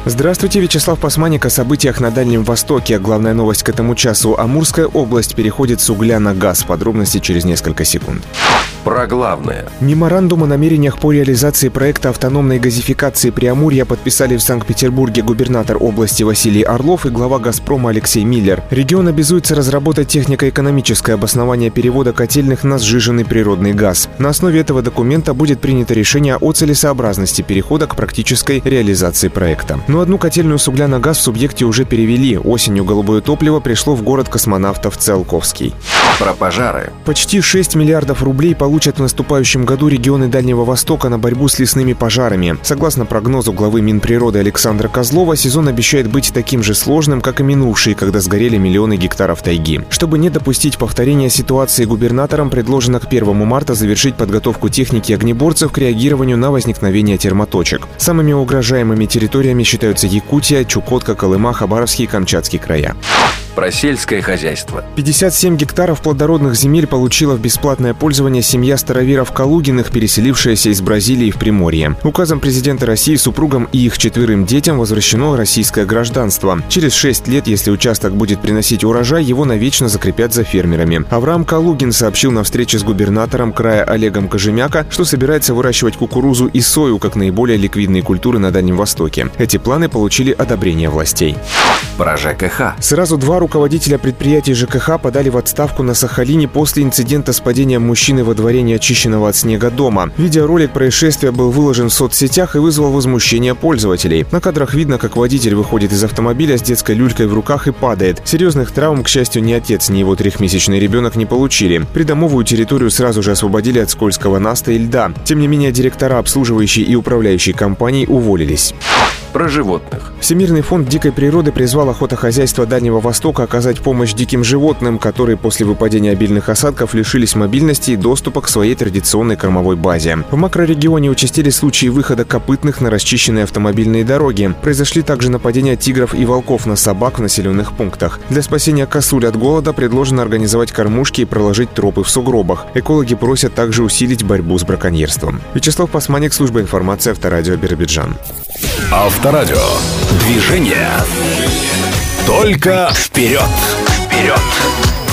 Здравствуйте, Вячеслав Пасманик о событиях на Дальнем Востоке. Главная новость к этому часу. Амурская область переходит с угля на газ. Подробности через несколько секунд. Про главное. Меморандум о намерениях по реализации проекта автономной газификации Преамурья подписали в Санкт-Петербурге губернатор области Василий Орлов и глава «Газпрома» Алексей Миллер. Регион обязуется разработать технико-экономическое обоснование перевода котельных на сжиженный природный газ. На основе этого документа будет принято решение о целесообразности перехода к практической реализации проекта. Но одну котельную с угля на газ в субъекте уже перевели. Осенью голубое топливо пришло в город космонавтов Циолковский. Про пожары. Почти 6 миллиардов рублей получат в наступающем году регионы Дальнего Востока на борьбу с лесными пожарами. Согласно прогнозу главы Минприроды Александра Козлова, сезон обещает быть таким же сложным, как и минувший, когда сгорели миллионы гектаров тайги. Чтобы не допустить повторения ситуации, губернаторам предложено к 1 марта завершить подготовку техники огнеборцев к реагированию на возникновение термоточек. Самыми угрожаемыми территориями считаются Якутия, Чукотка, Колыма, Хабаровский и Камчатский края. Про сельское хозяйство. 57 гектаров плодородных земель получила в бесплатное пользование семья староверов Калугиных, переселившаяся из Бразилии в Приморье. Указом президента России супругам и их 4 детям возвращено российское гражданство. Через 6 лет, если участок будет приносить урожай, его навечно закрепят за фермерами. Авраам Калугин сообщил на встрече с губернатором края Олегом Кожемяка, что собирается выращивать кукурузу и сою как наиболее ликвидные культуры на Дальнем Востоке. Эти планы получили одобрение властей. Про ЖКХ. Сразу 2 руководителя предприятий ЖКХ подали в отставку на Сахалине после инцидента с падением мужчины во дворе неочищенного от снега дома. Видеоролик происшествия был выложен в соцсетях и вызвал возмущение пользователей. На кадрах видно, как водитель выходит из автомобиля с детской люлькой в руках и падает. Серьезных травм, к счастью, ни отец, ни его 3-месячный ребенок не получили. Придомовую территорию сразу же освободили от скользкого наста и льда. Тем не менее, директора обслуживающей и управляющей компаний уволились. Про животных. Всемирный фонд дикой природы призвал охотохозяйство Дальнего Востока оказать помощь диким животным, которые после выпадения обильных осадков лишились мобильности и доступа к своей традиционной кормовой базе. В макрорегионе участились случаи выхода копытных на расчищенные автомобильные дороги. Произошли также нападения тигров и волков на собак в населенных пунктах. Для спасения косуль от голода предложено организовать кормушки и проложить тропы в сугробах. Экологи просят также усилить борьбу с браконьерством. Вячеслав Пасманик, служба информации Авторадио Биробиджан. Авторадио. Движение. Только вперед. Вперед.